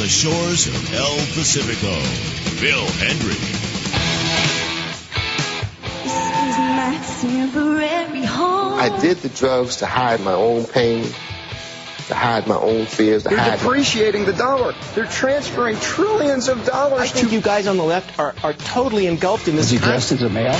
the shores of El Pacifico. Phil Hendry. This is my temporary home. I did the drugs to hide my own pain, to hide my own fears. They're depreciating the dollar. They're transferring trillions of dollars. I think you guys on the left are totally engulfed in this. Was he dressed as a male?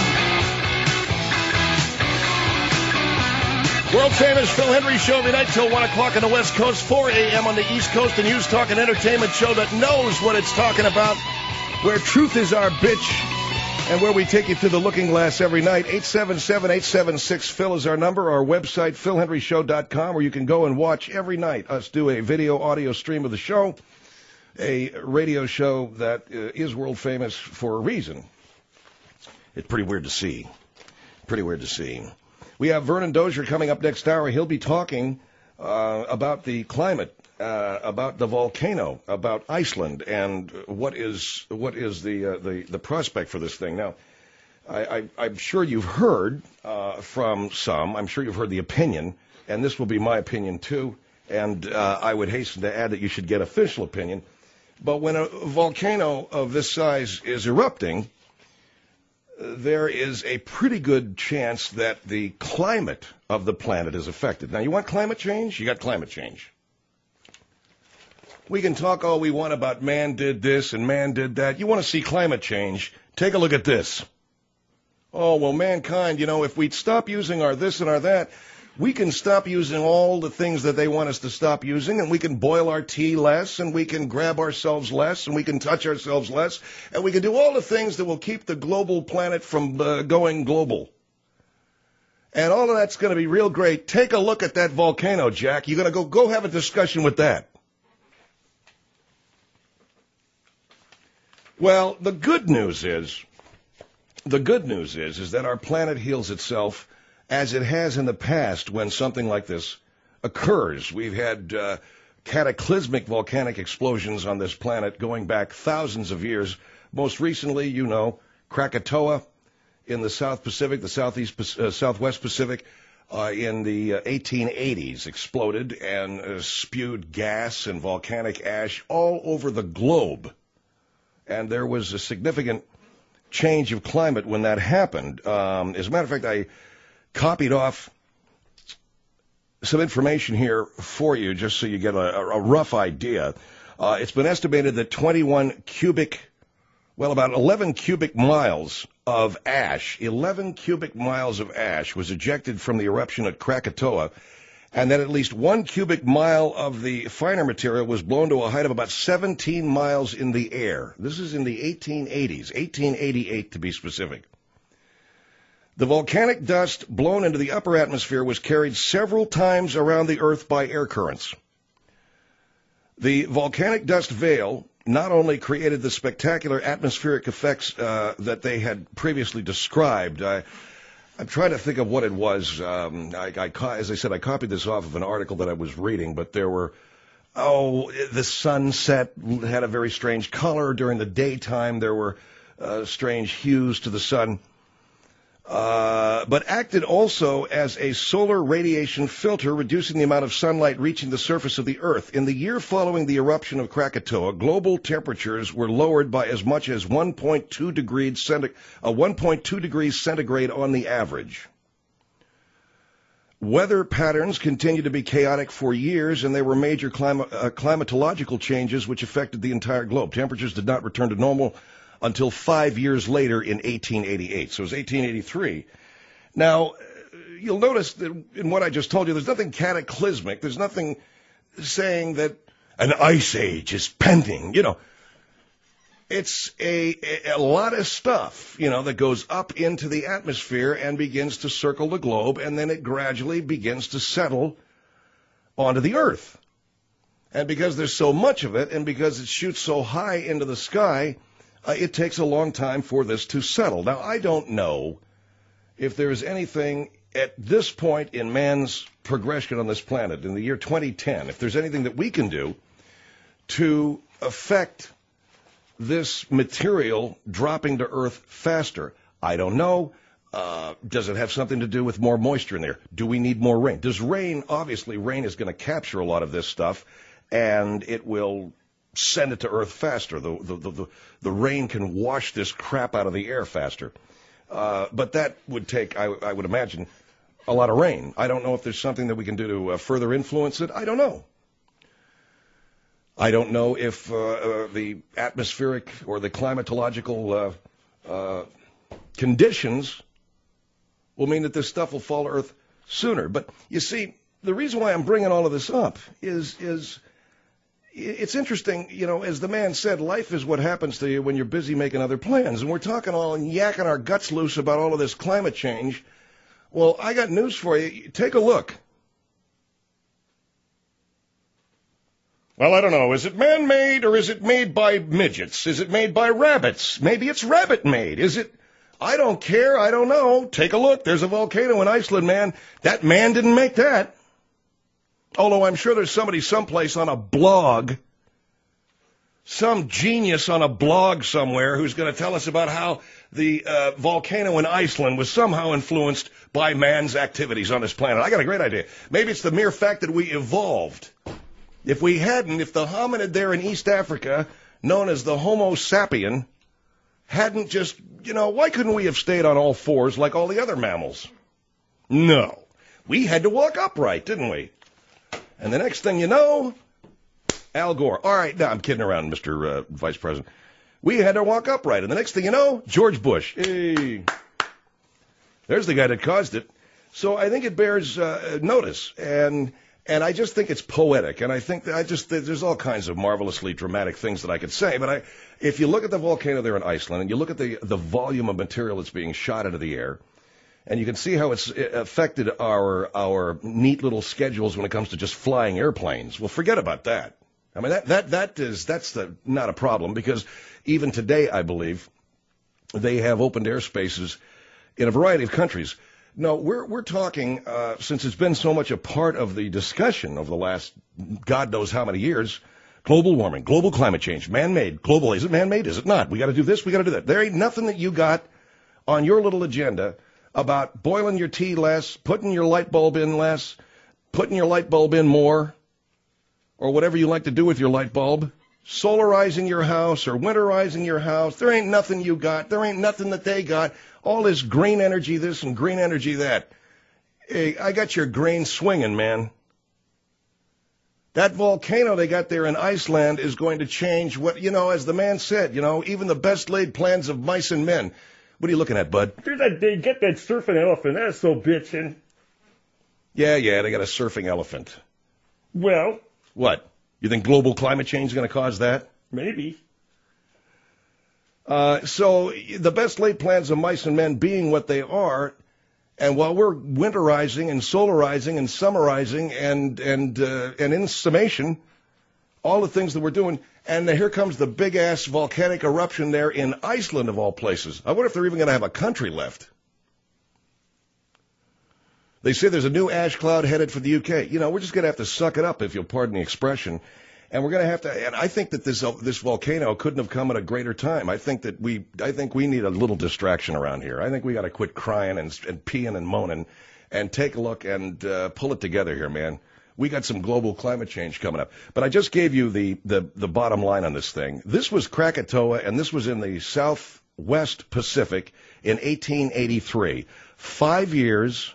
World famous Phil Hendry Show every night till 1 o'clock on the West Coast, 4 a.m. on the East Coast, the news, talk, and entertainment show that knows what it's talking about, where truth is our bitch, and where we take you through the looking glass every night. 877-876-PHIL is our number. Our website, philhenryshow.com, where you can go and watch every night us do a video-audio stream of the show, a radio show that is world famous for a reason. It's pretty weird to see. Pretty weird to see. We have Vernon Dozier coming up next hour. He'll be talking about the climate, about the volcano, about Iceland, and what is the prospect for this thing. Now, I'm sure you've heard from some. I'm sure you've heard the opinion, and this will be my opinion too. And I would hasten to add that you should get official opinion. But when a volcano of this size is erupting, there is a pretty good chance that the climate of the planet is affected. Now, you want climate change? You got climate change. We can talk all we want about man did this and man did that. You want to see climate change? Take a look at this. Oh, well, mankind, if we'd stop using our this and our that, we can stop using all the things that they want us to stop using, and we can boil our tea less, and we can grab ourselves less, and we can touch ourselves less, and we can do all the things that will keep the global planet from going global. And all of that's going to be real great. Take a look at that volcano, Jack. You're going to go have a discussion with that. Well, the good news is that our planet heals itself as it has in the past when something like this occurs. We've had cataclysmic volcanic explosions on this planet going back thousands of years. Most recently, Krakatoa in the South Pacific, the Southwest Pacific, in the 1880s exploded and spewed gas and volcanic ash all over the globe. And there was a significant change of climate when that happened. As a matter of fact, I copied off some information here for you just so you get a rough idea. It's been estimated that about 11 cubic miles of ash, 11 cubic miles of ash was ejected from the eruption at Krakatoa, and that at least 1 cubic mile of the finer material was blown to a height of about 17 miles in the air. This is in the 1880s, 1888 to be specific. The volcanic dust blown into the upper atmosphere was carried several times around the Earth by air currents. The volcanic dust veil not only created the spectacular atmospheric effects that they had previously described. I'm trying to think of what it was. As I said, I copied this off of an article that I was reading, but there were, the sunset had a very strange color. During the daytime, there were strange hues to the sun. But acted also as a solar radiation filter, reducing the amount of sunlight reaching the surface of the Earth. In the year following the eruption of Krakatoa, global temperatures were lowered by as much as 1.2 degrees centigrade on the average. Weather patterns continued to be chaotic for years, and there were major climatological changes which affected the entire globe. Temperatures did not return to normal until 5 years later in 1888. So it was 1883. Now, you'll notice that in what I just told you, there's nothing cataclysmic. There's nothing saying that an ice age is pending. It's a lot of stuff, that goes up into the atmosphere and begins to circle the globe, and then it gradually begins to settle onto the Earth. And because there's so much of it, and because it shoots so high into the sky, it takes a long time for this to settle. Now, I don't know if there is anything at this point in man's progression on this planet, in the year 2010, if there's anything that we can do to affect this material dropping to Earth faster. I don't know. Does it have something to do with more moisture in there? Do we need more rain? Does rain, obviously rain is going to capture a lot of this stuff, and it will send it to Earth faster. The rain can wash this crap out of the air faster. But that would take, I would imagine, a lot of rain. I don't know if there's something that we can do to further influence it. I don't know. I don't know if the atmospheric or the climatological conditions will mean that this stuff will fall to Earth sooner. But you see, the reason why I'm bringing all of this up is it's interesting, you know, as the man said, life is what happens to you when you're busy making other plans. And we're talking all and yakking our guts loose about all of this climate change. Well, I got news for you. Take a look. Well, I don't know. Is it man-made or is it made by midgets? Is it made by rabbits? Maybe it's rabbit-made. Is it? I don't care. I don't know. Take a look. There's a volcano in Iceland, man. That man didn't make that. Although I'm sure there's somebody someplace on a blog, some genius on a blog somewhere who's going to tell us about how the volcano in Iceland was somehow influenced by man's activities on this planet. I got a great idea. Maybe it's the mere fact that we evolved. If we hadn't, if the hominid there in East Africa, known as the Homo sapien, hadn't just, you know, why couldn't we have stayed on all fours like all the other mammals? No. We had to walk upright, didn't we? And the next thing you know, Al Gore. All right, no, I'm kidding around, Mr. Vice President. We had to walk upright. And the next thing you know, George Bush. Hey. There's the guy that caused it. So I think it bears notice. And I just think it's poetic. And I think that there's all kinds of marvelously dramatic things that I could say. But if you look at the volcano there in Iceland and you look at the volume of material that's being shot into the air, and you can see how it's affected our neat little schedules when it comes to just flying airplanes. Well, forget about that. I mean, that's not a problem, because even today, I believe, they have opened airspaces in a variety of countries. No, we're talking, since it's been so much a part of the discussion over the last God knows how many years, global warming, global climate change, man-made, global. Is it man-made? Is it not? We got to do this, we got to do that. There ain't nothing that you got on your little agenda about boiling your tea less, putting your light bulb in less, putting your light bulb in more, or whatever you like to do with your light bulb, solarizing your house or winterizing your house. There ain't nothing you got. There ain't nothing that they got. All this green energy this and green energy that. Hey, I got your grain swinging, man. That volcano they got there in Iceland is going to change what, you know, as the man said, you know, even the best laid plans of mice and men. What are you looking at, bud? They get that surfing elephant. That's so bitchin'. Yeah, they got a surfing elephant. Well. What? You think global climate change is going to cause that? Maybe. So the best laid plans of mice and men being what they are, and while we're winterizing and solarizing and summarizing and in summation, all the things that we're doing, and here comes the big-ass volcanic eruption there in Iceland, of all places. I wonder if they're even going to have a country left. They say there's a new ash cloud headed for the UK. You know, we're just going to have to suck it up, if you'll pardon the expression. And we're going to have to, and I think that this volcano couldn't have come at a greater time. I think we need a little distraction around here. I think we got to quit crying and peeing and moaning and take a look and pull it together here, man. We got some global climate change coming up. But I just gave you the bottom line on this thing. This was Krakatoa, and this was in the Southwest Pacific in 1883. 5 years.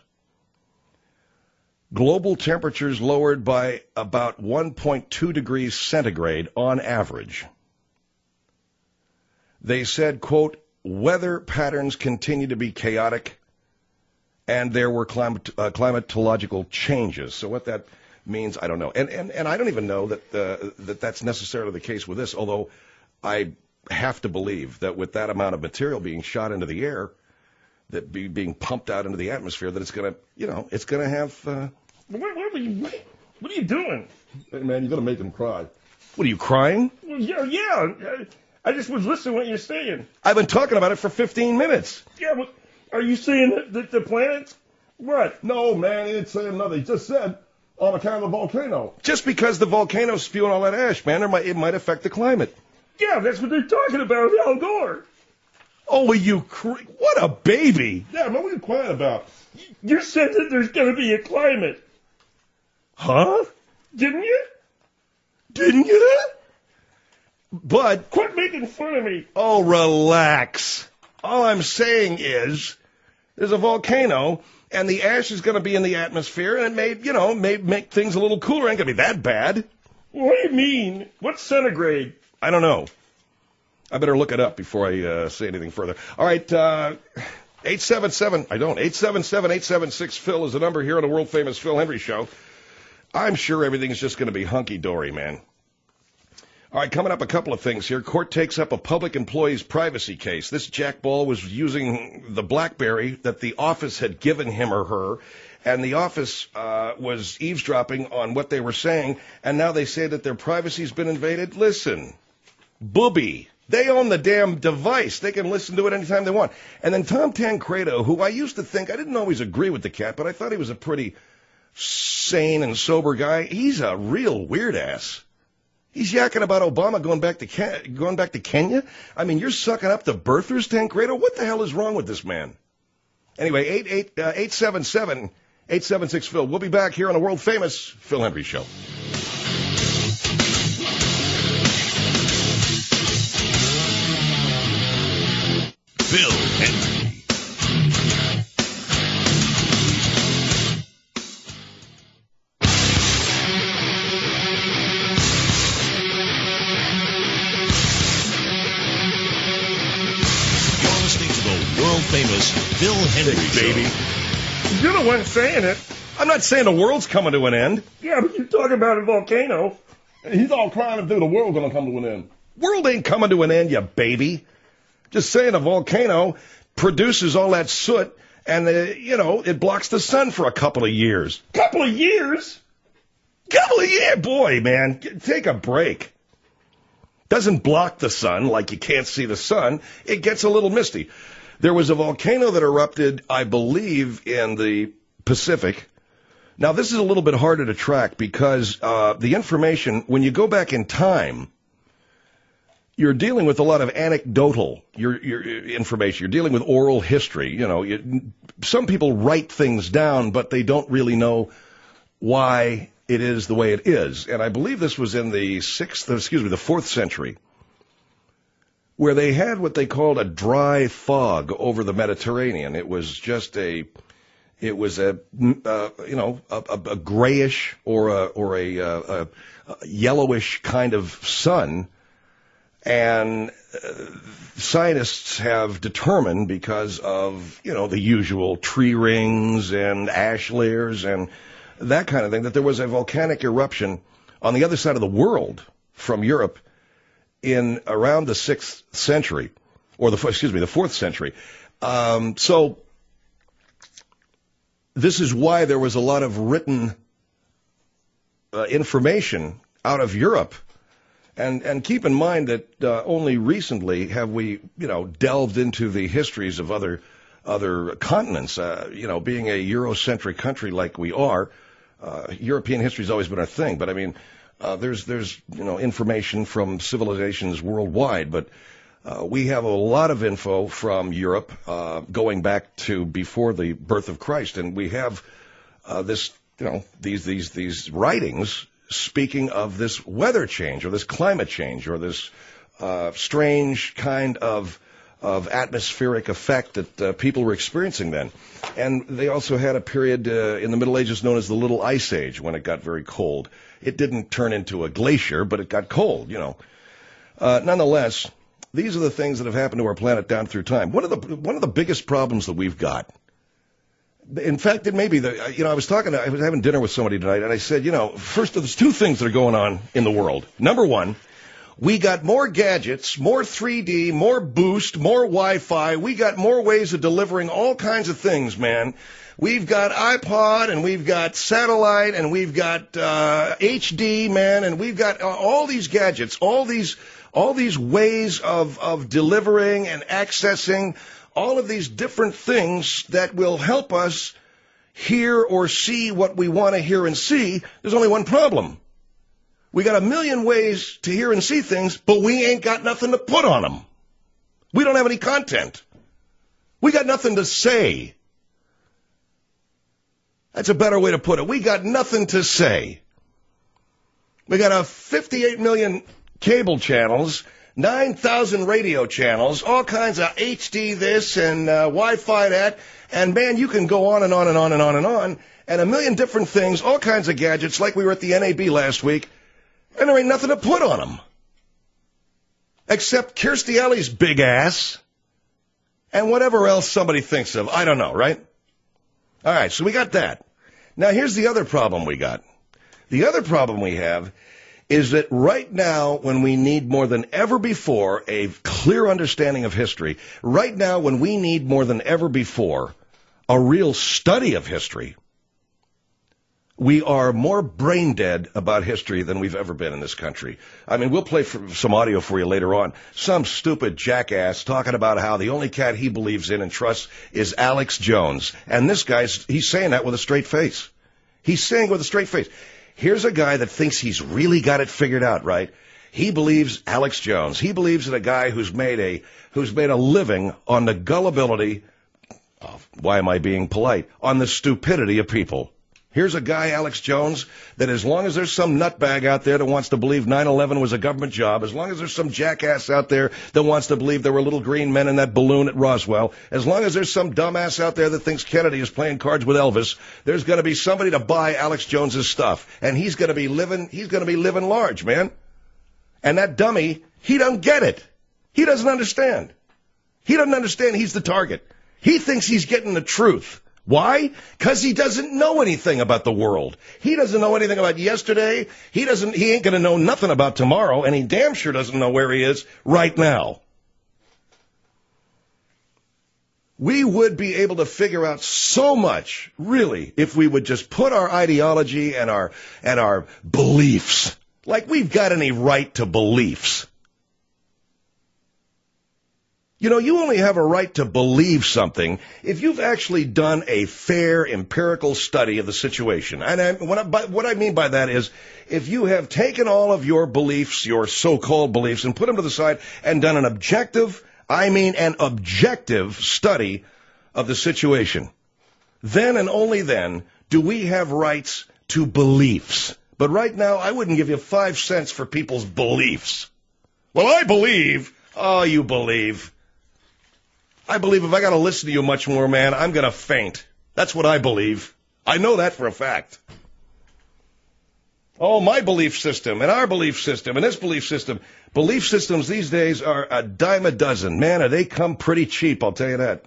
Global temperatures lowered by about 1.2 degrees centigrade on average. They said, quote, weather patterns continue to be chaotic, and there were climatological changes. So what that means, I don't know. And I don't even know that that's necessarily the case with this, although I have to believe that with that amount of material being shot into the air, that being pumped out into the atmosphere, that it's going to, you know, it's going to have... What are you doing? Hey, man, you're going to make him cry. What, are you crying? Well, yeah. I just was listening to what you're saying. I've been talking about it for 15 minutes. Yeah, but are you saying that the planets... What? No, man, he didn't say nothing. He just said on account of the volcano. Just because the volcano's spewing all that ash, man, it might affect the climate. Yeah, that's what they're talking about with Al Gore. Oh, what a baby. Yeah, man, what are you crying about? You said that there's going to be a climate. Huh? Didn't you? Didn't you? But Quit making fun of me. oh, relax. All I'm saying is there's a volcano, and the ash is going to be in the atmosphere, and it may make things a little cooler. It ain't going to be that bad. What do you mean? What's centigrade? I don't know. I better look it up before I say anything further. All right, 877-876-Phil is the number here on the world-famous Phil Hendry Show. I'm sure everything's just going to be hunky-dory, man. All right, coming up, a couple of things here. Court takes up a public employee's privacy case. This jackball was using the BlackBerry that the office had given him or her, and the office was eavesdropping on what they were saying, and now they say that their privacy's been invaded. Listen, booby. They own the damn device. They can listen to it anytime they want. And then Tom Tancredo, who I used to think, I didn't always agree with the cat, but I thought he was a pretty sane and sober guy. He's a real weird ass. He's yakking about Obama going back to Kenya. I mean, you're sucking up the birthers, Tancredo. What the hell is wrong with this man? Anyway, 877-876-Phil. We'll be back here on the world famous Phil Hendry Show. Phil Hendry. You're listening to the world-famous Phil Hendry Show. Baby. You're the one saying it. I'm not saying the world's coming to an end. Yeah, but you're talking about a volcano. And he's all crying and the world's going to come to an end. World ain't coming to an end, you baby. Just saying a volcano produces all that soot and, it blocks the sun for a couple of years. Couple of years? Boy, man, take a break. Doesn't block the sun like you can't see the sun. It gets a little misty. There was a volcano that erupted, I believe, in the Pacific. Now, this is a little bit harder to track because the information, when you go back in time, you're dealing with a lot of anecdotal your information. You're dealing with oral history. Some people write things down, but they don't really know why it is the way it is. And I believe this was in the 4th century, where they had what they called a dry fog over the Mediterranean. It was just a grayish or a yellowish kind of sun. And scientists have determined, because of, the usual tree rings and ash layers and that kind of thing, that there was a volcanic eruption on the other side of the world from Europe in around the 6th century, or the 4th century. So this is why there was a lot of written information out of Europe. And keep in mind that only recently have we, delved into the histories of other continents. Being a Eurocentric country like we are, European history's always been our thing. But I mean, there's information from civilizations worldwide. But we have a lot of info from Europe going back to before the birth of Christ, and we have these writings speaking of this weather change or this climate change or this strange kind of atmospheric effect that people were experiencing then. And they also had a period in the Middle Ages known as the Little Ice Age, when it got very cold. It didn't turn into a glacier, but it got cold, Nonetheless, these are the things that have happened to our planet down through time. One of the biggest problems that we've got, in fact, it may be that, I was having dinner with somebody tonight, and I said, first, there's two things that are going on in the world. Number one, we got more gadgets, more 3D, more boost, more Wi-Fi. We got more ways of delivering all kinds of things, man. We've got iPod, and we've got satellite, and we've got HD, man, and we've got all these gadgets, all these ways of delivering and accessing all of these different things that will help us hear or see what we want to hear and see. There's only one problem. We got a million ways to hear and see things, but we ain't got nothing to put on them. We don't have any content. We got nothing to say. That's a better way to put it. We got nothing to say. We got a 58 million cable channels, 9,000 radio channels, all kinds of HD this and Wi-Fi that, and man, you can go on and on and on and on and on, and a million different things, all kinds of gadgets, like we were at the NAB last week, and there ain't nothing to put on them. Except Kirstie Alley's big ass, and whatever else somebody thinks of. I don't know, right? All right, so we got that. Now, here's the other problem we got. The other problem we have is that right now, when we need more than ever before a clear understanding of history, right now when we need more than ever before a real study of history, we are more brain dead about history than we've ever been in this country. I mean, we'll play some audio for you later on. Some stupid jackass talking about how the only cat he believes in and trusts is Alex Jones. And this guy's, he's saying that with a straight face. He's saying with a straight face. Here's a guy that thinks he's really got it figured out, right? He believes Alex Jones. He believes in a guy who's made a living on the gullibility, why am I being polite, on the stupidity of people. Here's a guy, Alex Jones, that as long as there's some nutbag out there that wants to believe 9/11 was a government job, as long as there's some jackass out there that wants to believe there were little green men in that balloon at Roswell, as long as there's some dumbass out there that thinks Kennedy is playing cards with Elvis, there's going to be somebody to buy Alex Jones's stuff, and he's going to be living large, man. And that dummy, he don't get it. He doesn't understand. He doesn't understand he's the target. He thinks he's getting the truth. Why? Because he doesn't know anything about the world. He doesn't know anything about yesterday. He ain't going to know nothing about tomorrow, and he damn sure doesn't know where he is right now. We would be able to figure out so much, really, if we would just put our ideology and our beliefs, like we've got any right to beliefs. You know, you only have a right to believe something if you've actually done a fair empirical study of the situation. And what I mean by that is if you have taken all of your beliefs, your so-called beliefs, and put them to the side and done an objective study of the situation. Then and only then do we have rights to beliefs. But right now, I wouldn't give you 5 cents for people's beliefs. Well, I believe. Oh, you believe. I believe if I got to listen to you much more, man, I'm going to faint. That's what I believe. I know that for a fact. Oh, my belief system and our belief system and this belief system. Belief systems these days are a dime a dozen. Man, they come pretty cheap, I'll tell you that.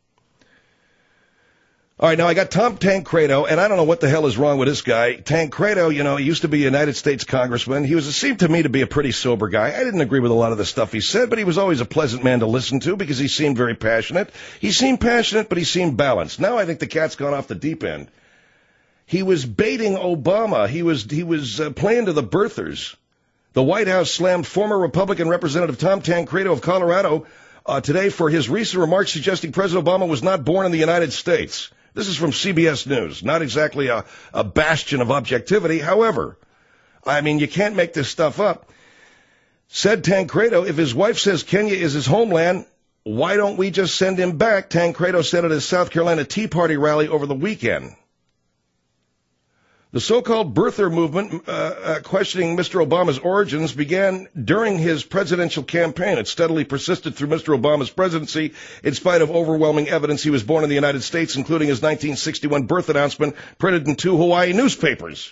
All right, now I got Tom Tancredo, and I don't know what the hell is wrong with this guy. Tancredo, you know, he used to be a United States congressman. He seemed to me to be a pretty sober guy. I didn't agree with a lot of the stuff he said, but he was always a pleasant man to listen to because he seemed very passionate. He seemed passionate, but he seemed balanced. Now I think the cat's gone off the deep end. He was baiting Obama. He was playing to the birthers. The White House slammed former Republican Representative Tom Tancredo of Colorado today for his recent remarks suggesting President Obama was not born in the United States. This is from CBS News, not exactly a bastion of objectivity. However, I mean, you can't make this stuff up. Said Tancredo, if his wife says Kenya is his homeland, why don't we just send him back? Tancredo said at his South Carolina Tea Party rally over the weekend. The so-called birther movement questioning Mr. Obama's origins began during his presidential campaign. It steadily persisted through Mr. Obama's presidency in spite of overwhelming evidence he was born in the United States, including his 1961 birth announcement printed in 2 Hawaii newspapers.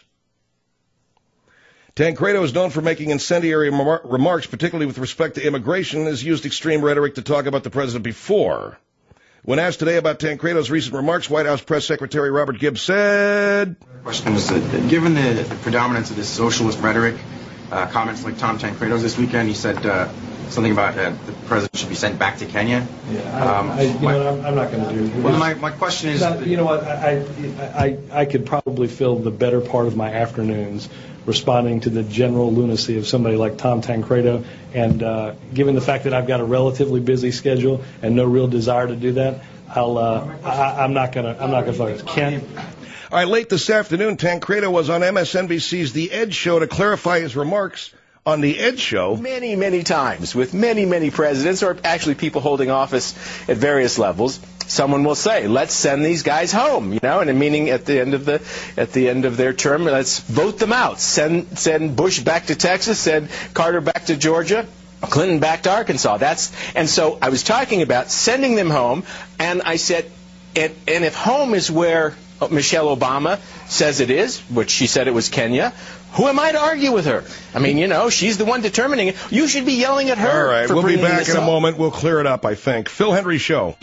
Tancredo is known for making incendiary remarks, particularly with respect to immigration, and has used extreme rhetoric to talk about the president before. When asked today about Tancredo's recent remarks, White House Press Secretary Robert Gibbs said, The question is, given the predominance of this socialist rhetoric, comments like Tom Tancredo's this weekend, he said something about the president should be sent back to Kenya. Yeah, I'm not going to do. Well, my question is, you know what? I could probably fill the better part of my afternoons responding to the general lunacy of somebody like Tom Tancredo, and given the fact that I've got a relatively busy schedule and no real desire to do that, I'm not gonna focus. Ken. All right, late this afternoon, Tancredo was on MSNBC's The Edge show to clarify his remarks on the Ed Show. Many, many times with many, many presidents, or actually people holding office at various levels, someone will say, "Let's send these guys home," and meaning at the end of their term, let's vote them out. Send Bush back to Texas, send Carter back to Georgia, Clinton back to Arkansas. And so I was talking about sending them home, and I said, and if home is where Michelle Obama says it is, which she said it was Kenya, who am I to argue with her? I mean, she's the one determining it. You should be yelling at her. All right, for we'll be bringing back this in a up. moment. We'll clear it up, I think. Phil Hendry Show.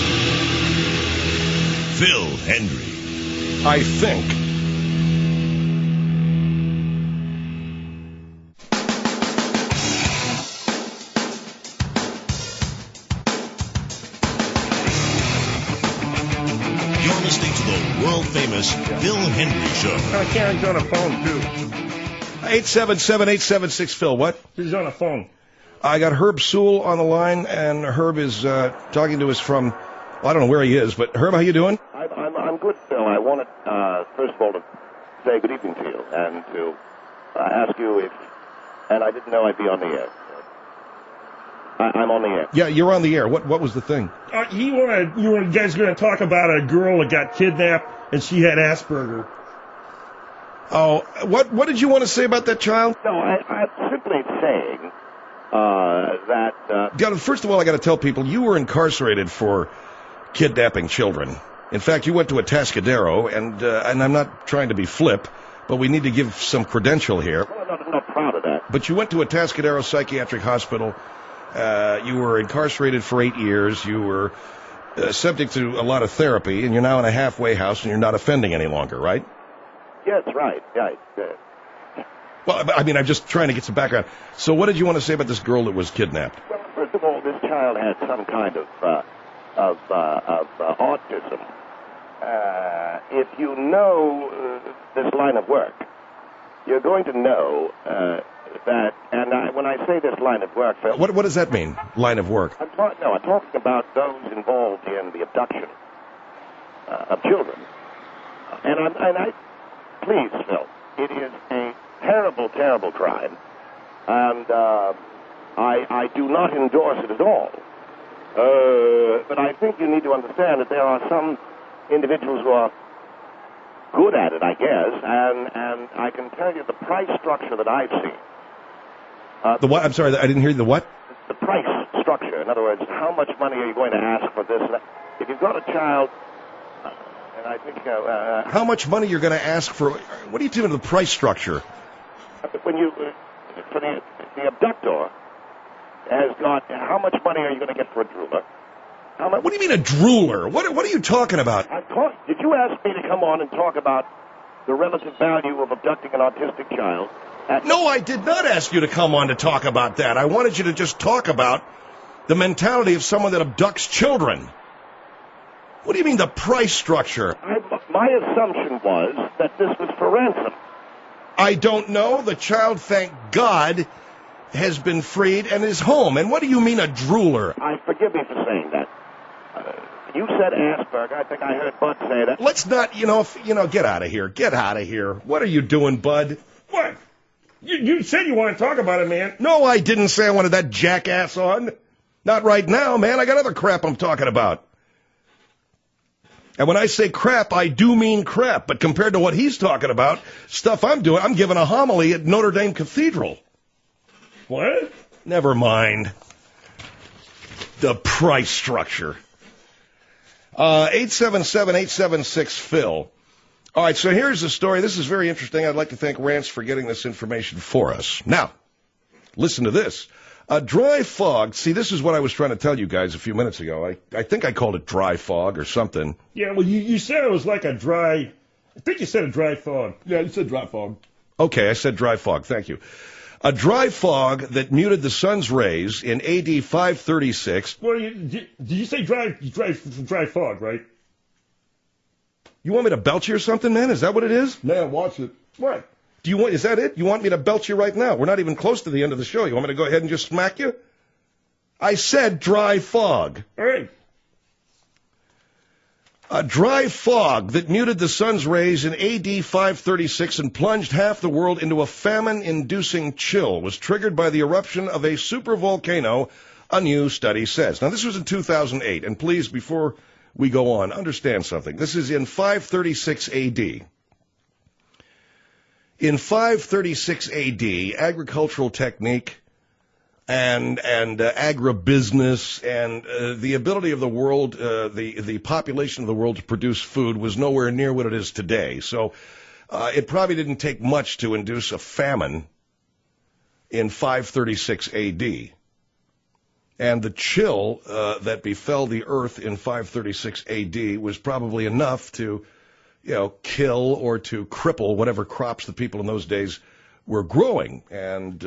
Phil Hendry. I think. You're listening to the world-famous Phil Hendry Show. Karen's on a phone, too. 877-876-Phil. What? She's on a phone. I got Herb Sewell on the line, and Herb is talking to us from, I don't know where he is, but Herb, how you doing? I'm good, Phil. I wanted, first of all, to say good evening to you and to ask you if, and I didn't know I'd be on the air. I'm on the air. Yeah, you're on the air. What was the thing? You guys going to talk about a girl that got kidnapped and she had Asperger. Oh, what did you want to say about that child? No, I'm simply saying that... First of all, I got to tell people, you were incarcerated for kidnapping children. In fact, you went to a Atascadero, and I'm not trying to be flip, but we need to give some credential here. Well, I'm not proud of that. But you went to a Atascadero Psychiatric Hospital. You were incarcerated for 8 years. You were subject to a lot of therapy, and you're now in a halfway house, and you're not offending any longer, right? Yes, right. Well, I mean, I'm just trying to get some background. So what did you want to say about this girl that was kidnapped? Well, first of all, this child had some kind of autism. If you know this line of work, you're going to know that, and when I say this line of work... What does that mean, line of work? I'm talking about those involved in the abduction of children. Please, Phil, it is a terrible, terrible crime, and I do not endorse it at all. But I think you need to understand that there are some individuals who are good at it, I guess, and I can tell you the price structure that I've seen. The what? I'm sorry, I didn't hear the what? The price structure. In other words, how much money are you going to ask for this? If you've got a child, and I think... how much money you're going to ask for... What are you doing to the price structure? When you... for the abductor has got... How much money are you going to get for a drooler? What do you mean a drooler? What are you talking about? Did you ask me to come on and talk about the relative value of abducting an autistic child? No, I did not ask you to come on to talk about that. I wanted you to just talk about the mentality of someone that abducts children. What do you mean the price structure? My assumption was that this was for ransom. I don't know. The child, thank God, has been freed and is home. And what do you mean a drooler? Forgive me for saying that. You said Asperger. I think I heard Bud say that. Let's not, get out of here. Get out of here. What are you doing, Bud? What? You said you want to talk about it, man. No, I didn't say I wanted that jackass on. Not right now, man. I got other crap I'm talking about. And when I say crap, I do mean crap. But compared to what he's talking about, stuff I'm doing, I'm giving a homily at Notre Dame Cathedral. What? Never mind. The price structure. 877-876-PHIL. All right, so here's the story. This is very interesting. I'd like to thank Rance for getting this information for us. Now, listen to this. A dry fog. See, this is what I was trying to tell you guys a few minutes ago. I think I called it dry fog or something. Yeah, well, you said it was like a dry... I think you said a dry fog. Yeah, you said dry fog. Okay, I said dry fog. Thank you. A dry fog that muted the sun's rays in AD 536. Well, did you say dry fog, right? You want me to belch you or something, man? Is that what it is? Man, watch it. What? Is that it? You want me to belch you right now? We're not even close to the end of the show. You want me to go ahead and just smack you? I said dry fog. All right. A dry fog that muted the sun's rays in AD 536 and plunged half the world into a famine-inducing chill was triggered by the eruption of a supervolcano, a new study says. Now, this was in 2008, and please, before we go on, understand something. This is in 536 AD. In 536 AD, agricultural technique and agribusiness and the ability of the world, the population of the world to produce food was nowhere near what it is today. So it probably didn't take much to induce a famine in 536 AD. And the chill that befell the earth in 536 AD was probably enough to, kill or to cripple whatever crops the people in those days were growing. And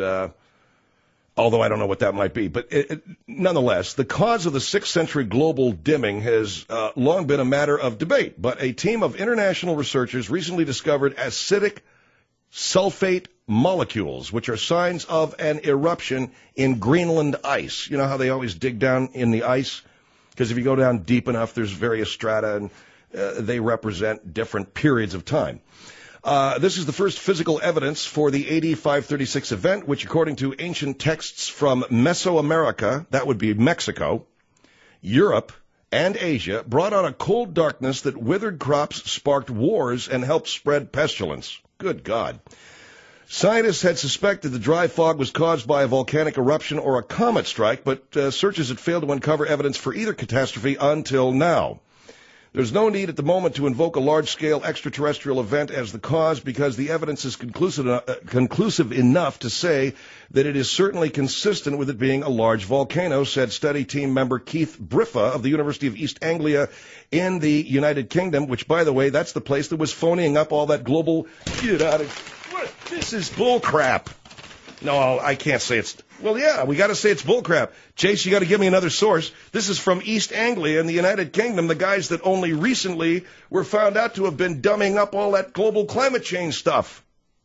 although I don't know what that might be. But nonetheless, the cause of the 6th century global dimming has long been a matter of debate. But a team of international researchers recently discovered acidic sulfate molecules, which are signs of an eruption in Greenland ice. You know how they always dig down in the ice? Because if you go down deep enough, there's various strata, and they represent different periods of time. This is the first physical evidence for the AD 536 event, which, according to ancient texts from Mesoamerica, that would be Mexico, Europe, and Asia, brought on a cold darkness that withered crops, sparked wars, and helped spread pestilence. Good God. Scientists had suspected the dry fog was caused by a volcanic eruption or a comet strike, but searchers had failed to uncover evidence for either catastrophe until now. There's no need at the moment to invoke a large-scale extraterrestrial event as the cause because the evidence is conclusive enough to say that it is certainly consistent with it being a large volcano, said study team member Keith Briffa of the University of East Anglia in the United Kingdom, which, by the way, that's the place that was phoning up all that global... Get out of... This is bullcrap. No, I can't say it's... Well, yeah, we got to say it's bullcrap. Chase, you got to give me another source. This is from East Anglia in the United Kingdom, the guys that only recently were found out to have been dumbing up all that global climate change stuff.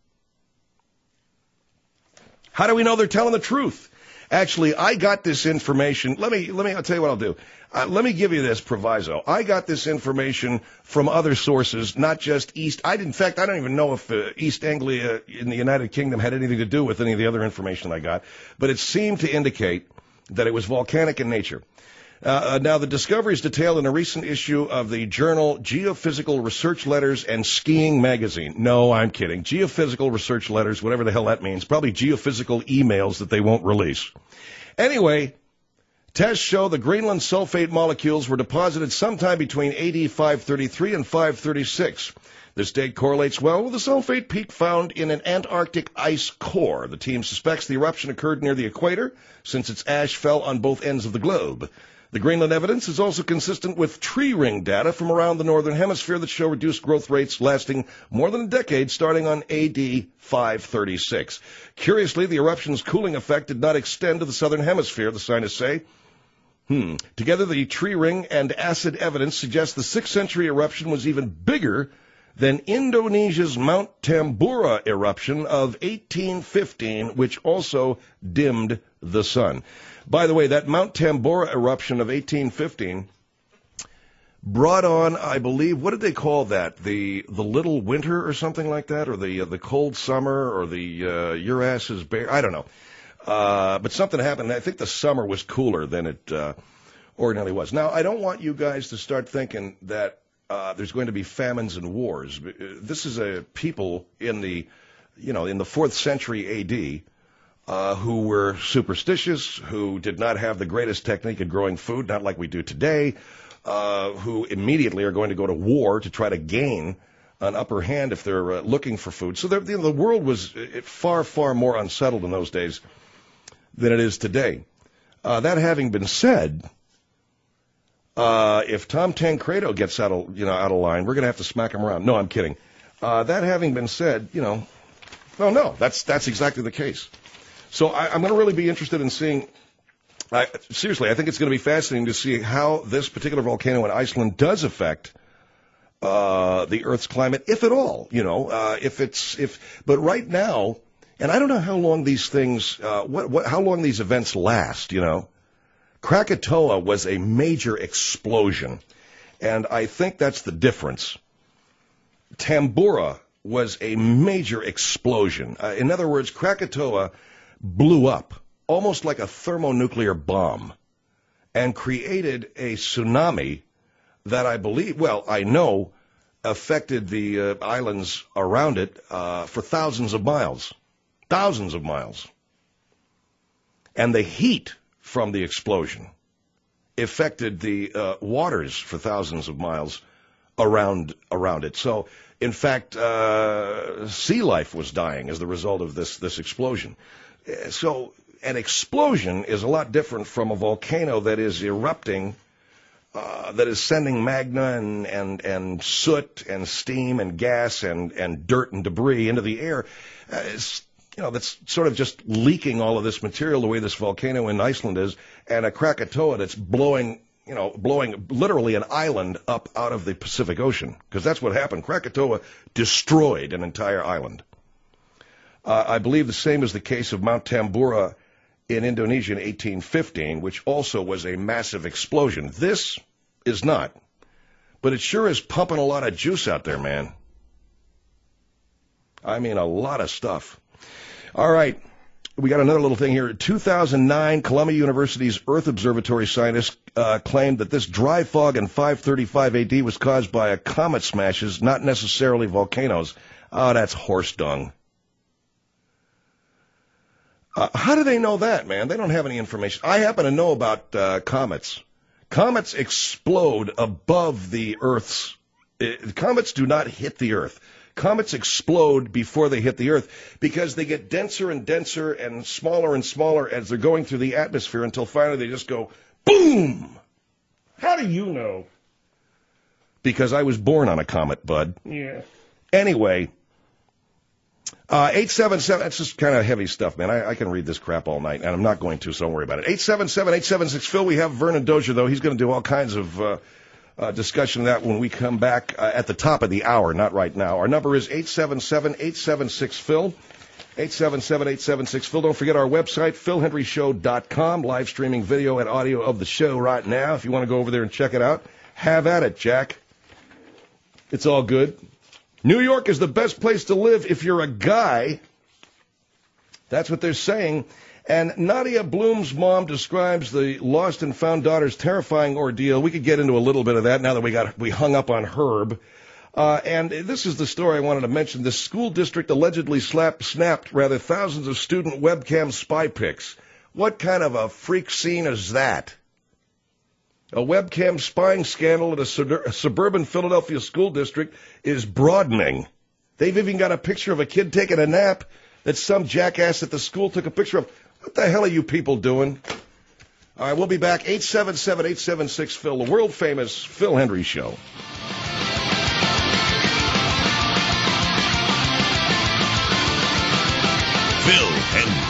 How do we know they're telling the truth? Actually, I got this information. I'll tell you what I'll do. Let me give you this proviso. I got this information from other sources, not just East. In fact, I don't even know if East Anglia in the United Kingdom had anything to do with any of the other information I got, but it seemed to indicate that it was volcanic in nature. Now, the discovery is detailed in a recent issue of the journal Geophysical Research Letters and Skiing Magazine. No, I'm kidding. Geophysical Research Letters, whatever the hell that means. Probably geophysical emails that they won't release. Anyway, tests show the Greenland sulfate molecules were deposited sometime between AD 533 and 536. This date correlates well with the sulfate peak found in an Antarctic ice core. The team suspects the eruption occurred near the equator, since its ash fell on both ends of the globe. The Greenland evidence is also consistent with tree ring data from around the northern hemisphere that show reduced growth rates lasting more than a decade, starting on AD 536. Curiously, the eruption's cooling effect did not extend to the southern hemisphere, the scientists say. Together, the tree ring and acid evidence suggests the 6th century eruption was even bigger than Indonesia's Mount Tambora eruption of 1815, which also dimmed the sun. By the way, that Mount Tambora eruption of 1815 brought on, I believe, what did they call that? The little winter or something like that, or the cold summer, or the your ass is bare. I don't know. But something happened. I think the summer was cooler than it ordinarily was. Now, I don't want you guys to start thinking that there's going to be famines and wars. This is a people in the 4th century A.D. Who were superstitious, who did not have the greatest technique at growing food, not like we do today, who immediately are going to go to war to try to gain an upper hand if they're looking for food. So the world was far, far more unsettled in those days than it is today. That having been said, if Tom Tancredo gets out of line, we're going to have to smack him around. No, I'm kidding. That having been said, well, no, that's exactly the case. So I'm going to really be interested in seeing, seriously, I think it's going to be fascinating to see how this particular volcano in Iceland does affect the Earth's climate, if at all, but right now, and I don't know how long these things, how long these events last, Krakatoa was a major explosion. And I think that's the difference. Tambora was a major explosion. In other words, Krakatoa blew up almost like a thermonuclear bomb and created a tsunami that I know, affected the islands around it for thousands of miles. Thousands of miles. And the heat from the explosion affected the waters for thousands of miles around it. So, in fact, sea life was dying as the result of this explosion. So, an explosion is a lot different from a volcano that is erupting, that is sending magma and soot and steam and gas and dirt and debris into the air. That's sort of just leaking all of this material the way this volcano in Iceland is, and a Krakatoa that's blowing literally an island up out of the Pacific Ocean, because that's what happened. Krakatoa destroyed an entire island. I believe the same is the case of Mount Tambora in Indonesia in 1815, which also was a massive explosion. This is not, but it sure is pumping a lot of juice out there, man. I mean, a lot of stuff. All right, we got another little thing here. In 2009, Columbia University's Earth Observatory scientists claimed that this dry fog in 535 AD was caused by a comet smashes, not necessarily volcanoes. Oh, that's horse dung. How do they know that, man? They don't have any information. I happen to know about comets. Comets explode above the Earth's. Comets do not hit the Earth. Comets explode before they hit the Earth because they get denser and denser and smaller as they're going through the atmosphere until finally they just go boom. How do you know? Because I was born on a comet, bud. Yeah. Anyway, 877, that's just kind of heavy stuff, man. I can read this crap all night, and I'm not going to, so don't worry about it. 877-876-PHIL. We have Vernon Dozier, though. He's going to do all kinds of discussion of that when we come back at the top of the hour, not right now. Our number is 877-876-PHIL. 877-876-PHIL. Don't forget our website, philhenryshow.com. Live streaming video and audio of the show right now. If you want to go over there and check it out, have at it, Jack. It's all good. New York is the best place to live if you're a guy. That's what they're saying. And Nadia Bloom's mom describes the lost and found daughter's terrifying ordeal. We could get into a little bit of that now that we hung up on Herb. And this is the story I wanted to mention. The school district allegedly snapped thousands of student webcam spy pics. What kind of a freak scene is that? A webcam spying scandal at a suburban Philadelphia school district is broadening. They've even got a picture of a kid taking a nap that some jackass at the school took a picture of. What the hell are you people doing? All right, we'll be back. 877-876-PHIL, the world-famous Phil Hendry Show. Phil Hendry.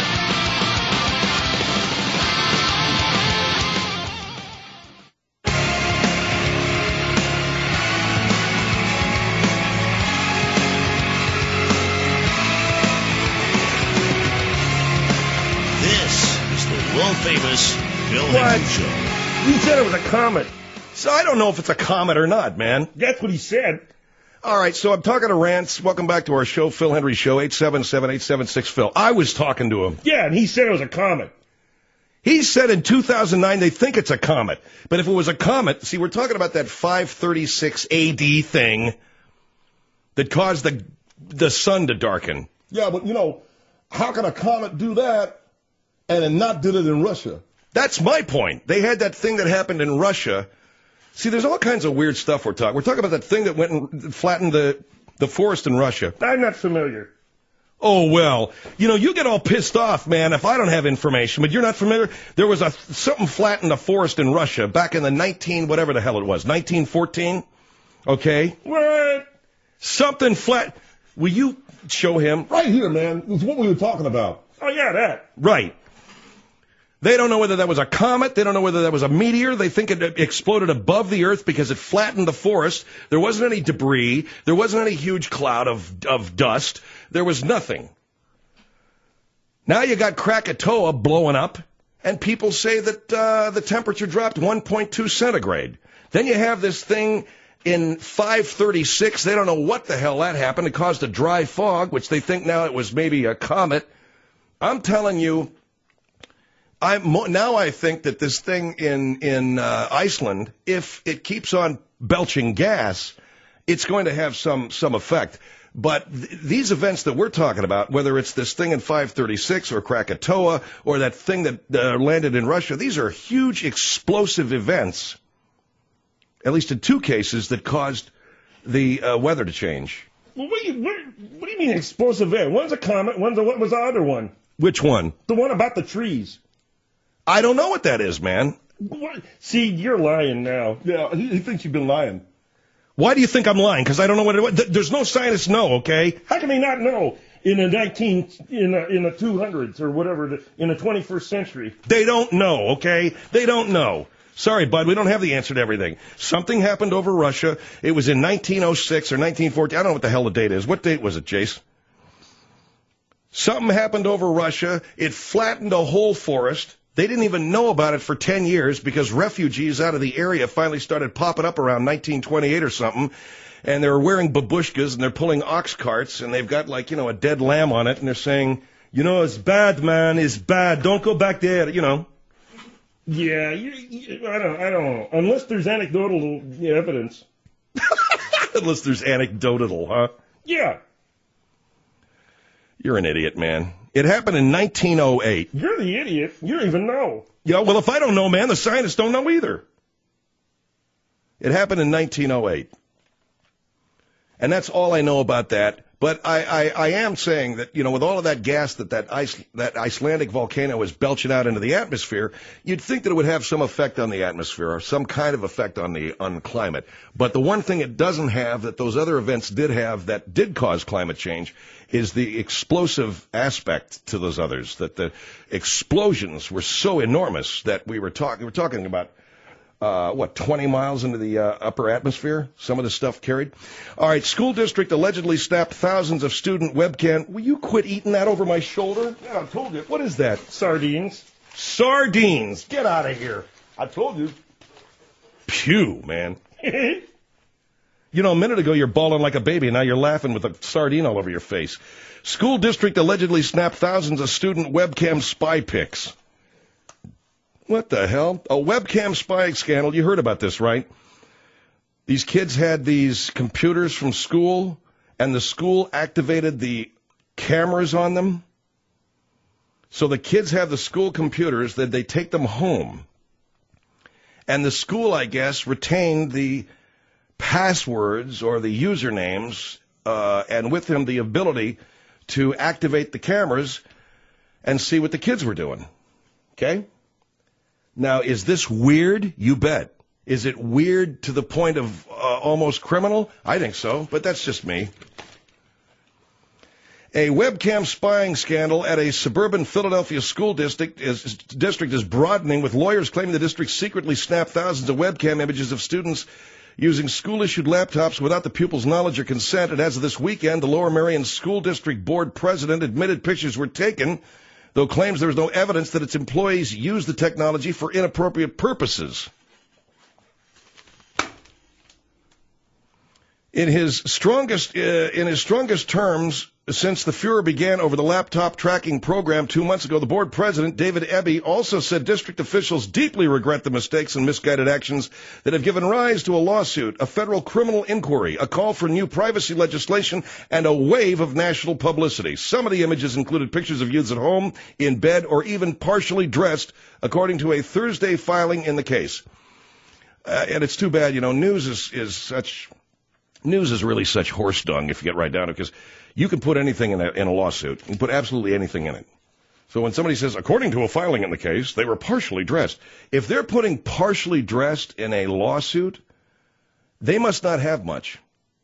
Famous Phil Hendry Show. You said it was a comet. So I don't know if it's a comet or not, man. That's what he said. All right, so I'm talking to Rance. Welcome back to our show, Phil Hendry Show, 877-876-PHIL. I was talking to him. Yeah, and he said it was a comet. He said in 2009 they think it's a comet. But if it was a comet, see, we're talking about that 536 AD thing that caused the sun to darken. Yeah, but, how can a comet do that and then not did it in Russia? That's my point. They had that thing that happened in Russia. See, there's all kinds of weird stuff we're talking. We're talking about that thing that went and flattened the forest in Russia. I'm not familiar. Oh, well, you get all pissed off, man, if I don't have information, but you're not familiar. There was something flattened a forest in Russia back in the 1914? Okay? What? Something flat. Will you show him? Right here, man. It's what we were talking about. Oh, yeah, that. Right. They don't know whether that was a comet. They don't know whether that was a meteor. They think it exploded above the Earth because it flattened the forest. There wasn't any debris. There wasn't any huge cloud of dust. There was nothing. Now you got Krakatoa blowing up, and people say that the temperature dropped 1.2 centigrade. Then you have this thing in 536. They don't know what the hell that happened. It caused a dry fog, which they think now it was maybe a comet. I'm telling you, now I think that this thing in Iceland, if it keeps on belching gas, it's going to have some effect. But these events that we're talking about, whether it's this thing in 536 or Krakatoa or that thing that landed in Russia, these are huge explosive events, at least in two cases, that caused the weather to change. Well, what do you mean explosive event? One's a comet, what was the other one? Which one? The one about the trees. I don't know what that is, man. What? See, you're lying now. Yeah, he thinks you've been lying. Why do you think I'm lying? Because I don't know what it was. There's no scientists know, okay? How can they not know in the 200s or whatever, in the 21st century? They don't know, okay? They don't know. Sorry, bud, we don't have the answer to everything. Something happened over Russia. It was in 1906 or 1914. I don't know what the hell the date is. What date was it, Jace? Something happened over Russia. It flattened a whole forest. They didn't even know about it for 10 years because refugees out of the area finally started popping up around 1928 or something. And they're wearing babushkas and they're pulling ox carts and they've got a dead lamb on it. And they're saying, it's bad, man. It's bad. Don't go back there, Yeah, I don't know. Unless there's anecdotal evidence. Unless there's anecdotal, huh? Yeah. You're an idiot, man. It happened in 1908. You're the idiot. You don't even know. Yeah, well, if I don't know, man, the scientists don't know either. It happened in 1908. And that's all I know about that. But I am saying that, with all of that gas that Icelandic volcano is belching out into the atmosphere, you'd think that it would have some effect on the atmosphere or some kind of effect on climate. But the one thing it doesn't have that those other events did have that did cause climate change is the explosive aspect to those others, that the explosions were so enormous that we're talking about 20 miles into the upper atmosphere, some of the stuff carried. All right, school district allegedly snapped thousands of student webcam. Will you quit eating that over my shoulder? Yeah, I told you. What is that? Sardines. Sardines. Get out of here. I told you. Pew, man. A minute ago you're bawling like a baby, and now you're laughing with a sardine all over your face. School district allegedly snapped thousands of student webcam spy pics. What the hell? A webcam spying scandal. You heard about this, right? These kids had these computers from school, and the school activated the cameras on them. So the kids have the school computers, that they take them home. And the school, I guess, retained the passwords or the usernames, and with them the ability to activate the cameras and see what the kids were doing. Okay? Now, is this weird? You bet. Is it weird to the point of almost criminal? I think so, but that's just me. A webcam spying scandal at a suburban Philadelphia school district is broadening, with lawyers claiming the district secretly snapped thousands of webcam images of students using school-issued laptops without the pupils' knowledge or consent. And as of this weekend, the Lower Merion School District Board president admitted pictures were taken, though claims there was no evidence that its employees used the technology for inappropriate purposes. In his strongest terms since the furor began over the laptop tracking program 2 months ago, the board president, David Eby, also said district officials deeply regret the mistakes and misguided actions that have given rise to a lawsuit, a federal criminal inquiry, a call for new privacy legislation, and a wave of national publicity. Some of the images included pictures of youths at home, in bed, or even partially dressed, according to a Thursday filing in the case. And it's too bad, news is really such horse dung if you get right down to it, because you can put anything in a lawsuit. You can put absolutely anything in it. So when somebody says, according to a filing in the case, they were partially dressed. If they're putting partially dressed in a lawsuit, they must not have much.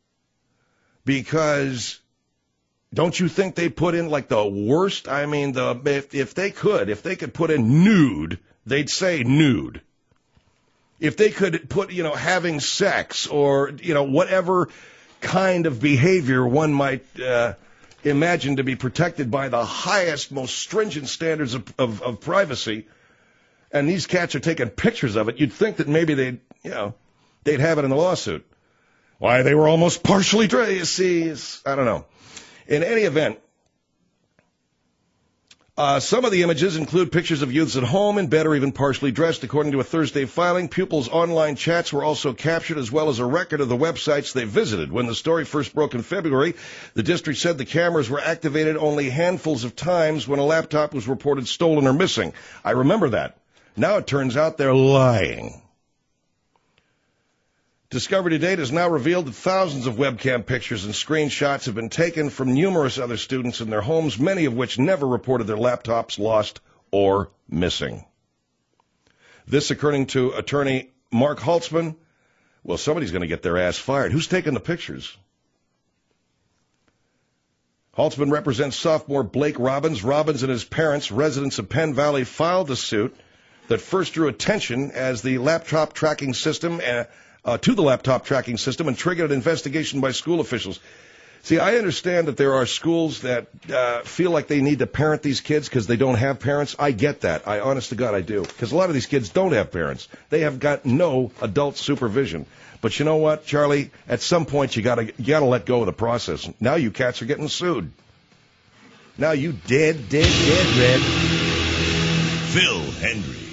Because don't you think they put in like the worst? I mean, if they could put in nude, they'd say nude. If they could put, having sex or, whatever kind of behavior one might imagine to be protected by the highest, most stringent standards of privacy, and these cats are taking pictures of it, you'd think that maybe they'd, they'd have it in the lawsuit. Why, they were almost partially dressed, you see. I don't know. In any event, some of the images include pictures of youths at home, in bed, or even partially dressed. According to a Thursday filing, pupils' online chats were also captured, as well as a record of the websites they visited. When the story first broke in February, the district said the cameras were activated only handfuls of times when a laptop was reported stolen or missing. I remember that. Now it turns out they're lying. Discovery Today has now revealed that thousands of webcam pictures and screenshots have been taken from numerous other students in their homes, many of which never reported their laptops lost or missing. This, according to attorney Mark Holtzman, well, somebody's going to get their ass fired. Who's taking the pictures? Holtzman represents sophomore Blake Robbins. Robbins and his parents, residents of Penn Valley, filed the suit that first drew attention as the laptop tracking system to the laptop tracking system and triggered an investigation by school officials. See, I understand that there are schools that feel like they need to parent these kids because they don't have parents. I get that. Honest to God, I do. Because a lot of these kids don't have parents. They have got no adult supervision. But you know what, Charlie? At some point, you gotta let go of the process. Now you cats are getting sued. Now you dead, red. Phil Hendry.